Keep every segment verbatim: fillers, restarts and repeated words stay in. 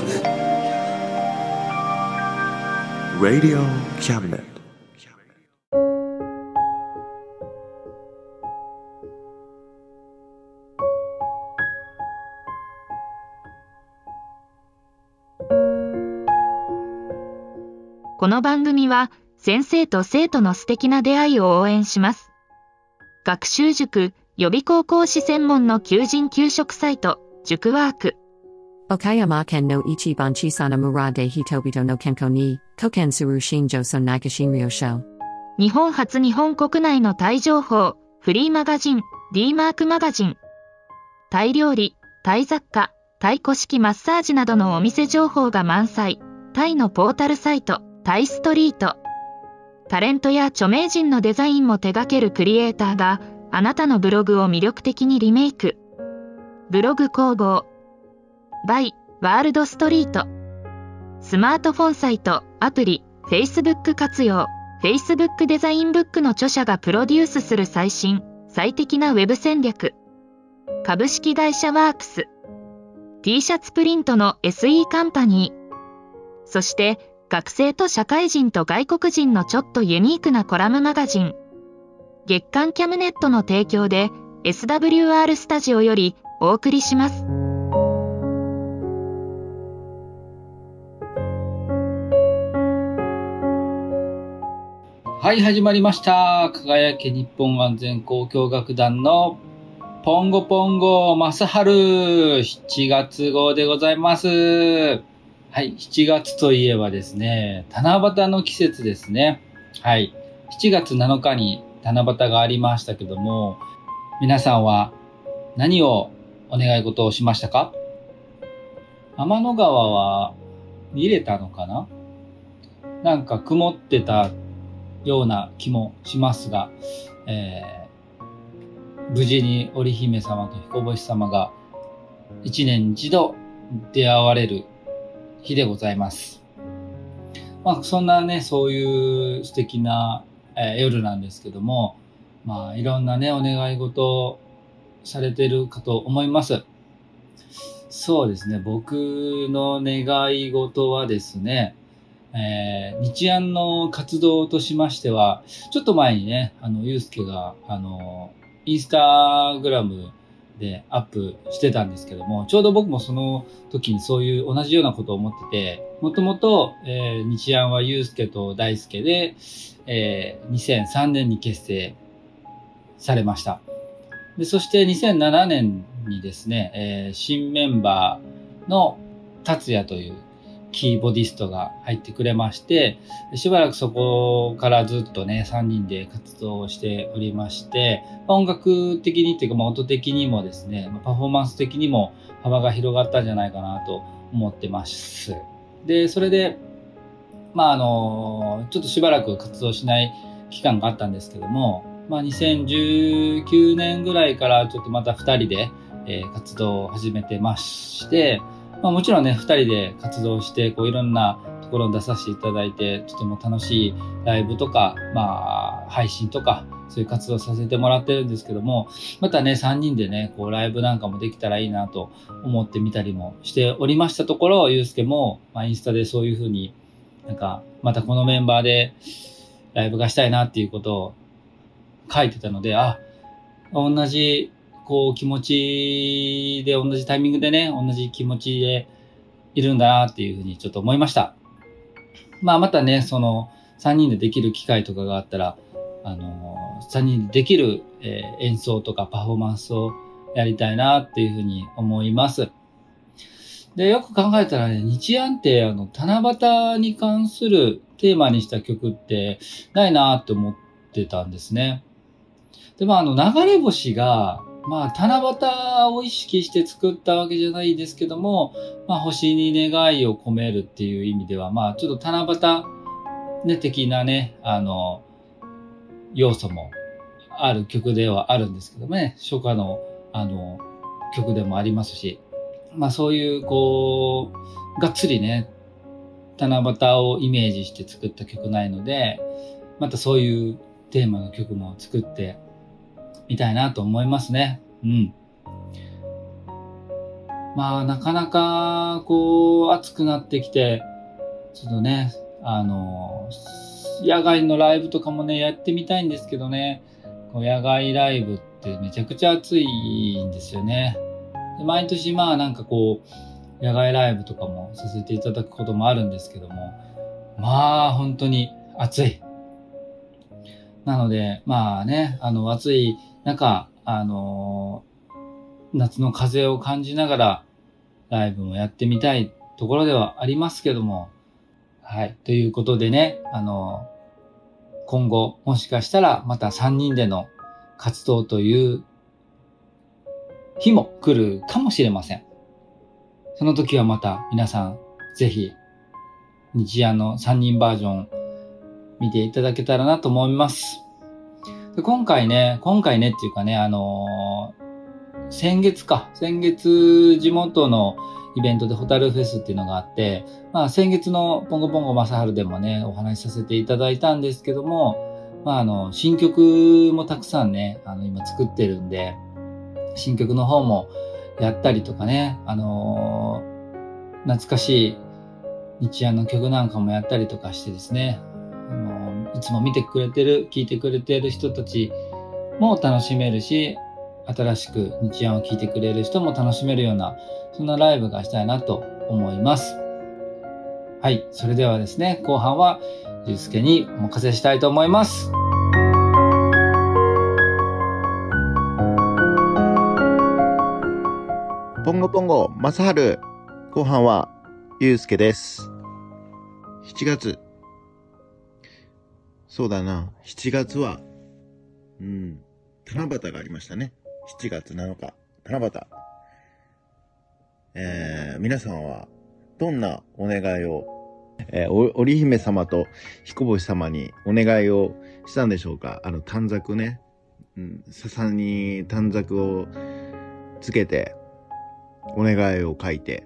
Cabinet. Radio Cabinet. この番組は先生と生徒の素敵な出会いを応援します。学習塾予備校講師専門の求人・求職サイト塾ワーク。 岡山県の一番小さな村で人々の健康に貢献する新庄村内診療所。 日本初日本国内のタイ情報フリーマガジン D マークマガジン。タイ料理、タイ雑貨、タイ古式マッサージなどのお店情報が満載。タイのポータルサイトタイストリート。タレントや著名人のデザインも手掛けるクリエイターがあなたのブログを魅力的にリメイク。ブログ工房 by ワールドストリート。スマートフォンサイト、アプリ、Facebook 活用。Facebook デザインブックの著者がプロデュースする最新、最適なウェブ戦略。株式会社ワークス。T シャツプリントの エスイー カンパニー。そして、学生と社会人と外国人のちょっとユニークなコラムマガジン。月刊キャムネットの提供で エスダブリューアール スタジオよりお送りします。 はい、始まりました。輝け日本安全交響楽団のポンゴポンゴ正春しちがつ号でございます。はい、しちがつといえばですね、七夕の季節ですね。はい、しちがつなのかに七夕がありましたけども、皆さんは何をお願い事をしましたか？天の川は見れたのかな？なんか曇ってたような気もしますが、えー、無事に織姫様と彦星様が一年に一度出会われる日でございます。まあそんなね、そういう素敵な、えー、夜なんですけども、まあいろんなね、お願い事をされてるかと思います。そうですね、僕の願い事はですね、えー、日安の活動としましては、ちょっと前にね、あの、ゆうすけが、あの、インスタグラムでアップしてたんですけども、ちょうど僕もその時にそういう同じようなことを思ってて、もともと、えー、日安はゆうすけと大輔で、えー、にせんさんねんに結成されました。で、そしてにせんななねんにですね、えー、新メンバーの達也というキーボディストが入ってくれまして、しばらくそこからずっとね、さんにんで活動をしておりまして、音楽的にっていうか、まあ、音的にもですね、パフォーマンス的にも幅が広がったんじゃないかなと思ってます。で、それで、まあ、あの、ちょっとしばらく活動しない期間があったんですけども、まあ、にせんじゅうきゅうねんぐらいからちょっとまたふたりで、えー、活動を始めてまして、まあ、もちろんね、ふたりで活動して、こういろんなところに出させていただいて、とても楽しいライブとか、まあ、配信とか、そういう活動させてもらってるんですけども、またね、さんにんでね、こうライブなんかもできたらいいなと思ってみたりもしておりましたところ、ゆうすけも、まあ、インスタでそういうふうになんか、またこのメンバーでライブがしたいなっていうことを書いてたので、あ、同じ、こう気持ちで、同じタイミングでね、同じ気持ちでいるんだなっていうふうにちょっと思いました。まあまたね、そのさんにんでできる機会とかがあったら、あの、さんにんでできる、えー、演奏とかパフォーマンスをやりたいなっていうふうに思います。で、よく考えたらね、日安ってあの、七夕に関するテーマにした曲ってないなって思ってたんですね。で、まああの、流れ星が、まあ、七夕を意識して作ったわけじゃないですけども、まあ、星に願いを込めるっていう意味では、まあ、ちょっと七夕、ね、的なね、あの、要素もある曲ではあるんですけどね、初夏の、あの、曲でもありますし、まあ、そういう、こう、がっつりね、七夕をイメージして作った曲ないので、またそういうテーマの曲も作って、みたいなと思いますね。うん。 まあなかなかこう暑くなってきて、ちょっとね、あの、野外のライブとかもね、やってみたいんですけどね、こう野外ライブってめちゃくちゃ暑いんですよね。で毎年まあなんかこう、野外ライブとかもさせていただくこともあるんですけども、まあ本当に暑い。なので、まあね、あの暑い中、あの、夏の風を感じながらライブもやってみたいところではありますけども、はい。ということでね、あの、今後もしかしたらまたさんにんでの活動という日も来るかもしれません。その時はまた皆さんぜひ日夜のさんにんバージョン見ていただけたらなと思います。で今回ね、今回ねっていうかね、あのー、先月か、先月地元のイベントでホタルフェスっていうのがあって、まあ先月のポンゴポンゴマサハルでもね、お話しさせていただいたんですけども、まああの、新曲もたくさんね、あの今作ってるんで、新曲の方もやったりとかね、あのー、懐かしい日夜の曲なんかもやったりとかしてですね、あのー、いつも見てくれてる、聴いてくれてる人たちも楽しめるし、新しく日夜を聴いてくれる人も楽しめるような、そんなライブがしたいなと思います。はい、それではですね、後半はゆうすけにお任せしたいと思います。 ポンゴポンゴマサハル、後半はゆうすけです。しちがつ、そうだな、しちがつはうん七夕がありましたね。しちがつなのか、七夕。えー、皆さんはどんなお願いを、えー、お織姫様と彦星様にお願いをしたんでしょうか。あの短冊ね、うん、笹に短冊をつけてお願いを書いて、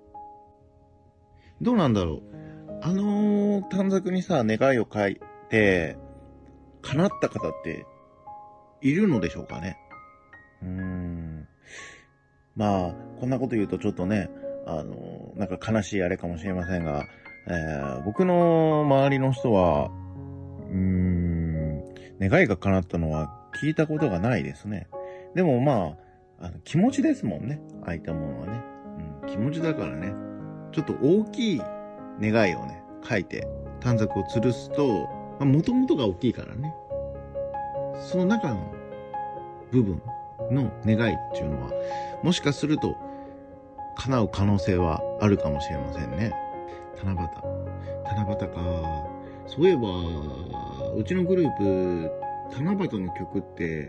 どうなんだろう。あのー、短冊にさ、願いを書いて叶った方っているのでしょうかね。うーん。まあ、こんなこと言うとちょっとね、あの、なんか悲しいあれかもしれませんが、えー、僕の周りの人は、うーん、願いが叶ったのは聞いたことがないですね。でもまあ、あの気持ちですもんね、空いたものはね。うん、気持ちだからね、ちょっと大きい願いをね、書いて短冊を吊るすと、まあ、元々が大きいからね。その中の部分の願いっていうのは、もしかすると叶う可能性はあるかもしれませんね。七夕。七夕か。そういえば、うちのグループ、七夕の曲って、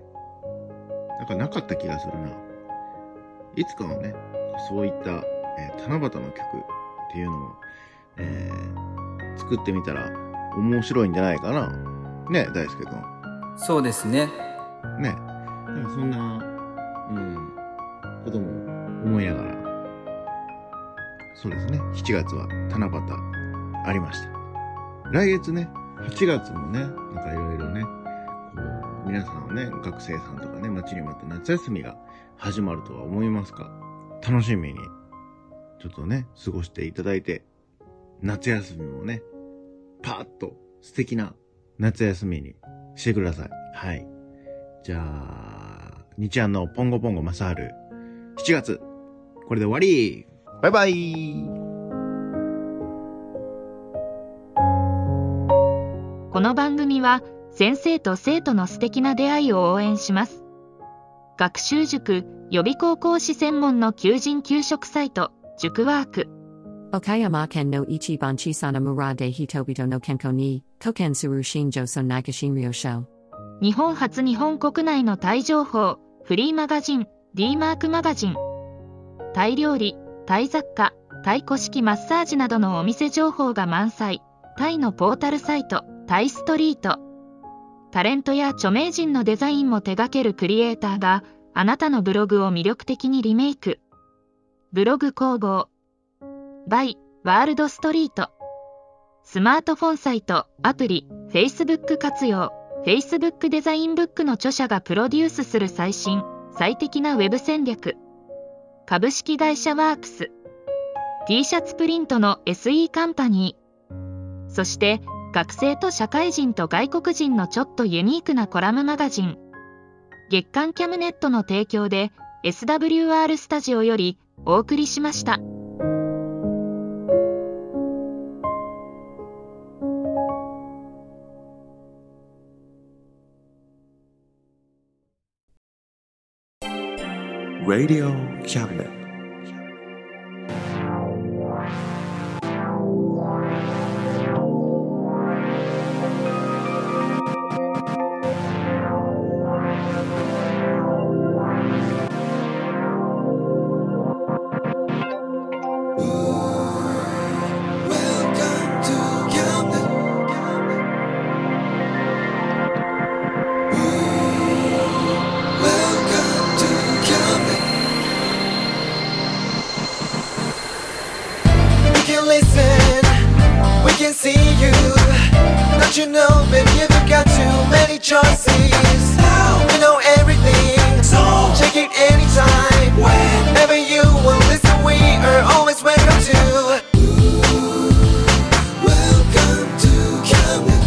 なんかなかった気がするな。いつかはね、そういった、えー、七夕の曲っていうのを、えー、作ってみたら面白いんじゃないかな。ね、大輔くん。 そうですね。 ね。なんかそんな、うん、ことも思いながら、そうですね、しちがつは七夕ありました。来月ね、はちがつもね、なんかいろいろね、こう、皆さんはね、学生さんとかね、待ちに待った夏休みが始まるとは思いますが、楽しみに、ちょっとね、過ごしていただいて、夏休みもね、パーッと素敵な夏休みにしてください。はい。じゃあ、日夜のポンゴポンゴマサハル、しちがつ、これで終わり。バイバイ。 この番組は先生と生徒の素敵な出会いを応援します。学習塾予備校講師専門の求人・給食サイト、塾ワーク。 Okayama ken no ichiban chisana mura de hitobito no kenko ni, koken suru shinjo so naikashin ryosho。 日本初日本国内のタイ情報、フリーマガジン、D マークマガジン。タイ料理、タイ雑貨、タイ古式マッサージなどのお店情報が満載。タイのポータルサイト、タイストリート。タレントや著名人のデザインも手掛けるクリエイターが、あなたのブログを魅力的にリメイク。ブログ工房。by ワールドストリート。スマートフォンサイト、アプリ、Facebook 活用。Facebook デザインブックの著者がプロデュースする最新、最適なウェブ戦略。 株式会社ワークス、T シャツプリントの エスイー カンパニー、そして学生と社会人と外国人のちょっとユニークなコラムマガジン、月刊キャムネットの提供で エスダブリューアール スタジオよりお送りしました。 Radio Cabinet. You know, baby, you've got too many choices. Now you know everything, so check it anytime. Whenever you want, listen, we are always welcome to. Welcome to Camden.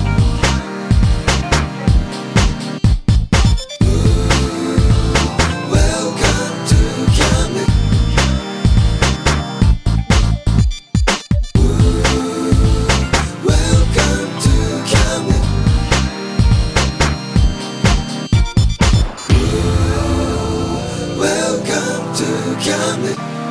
Welcome to Camden. Welcome to Camden. Welcome to Camden.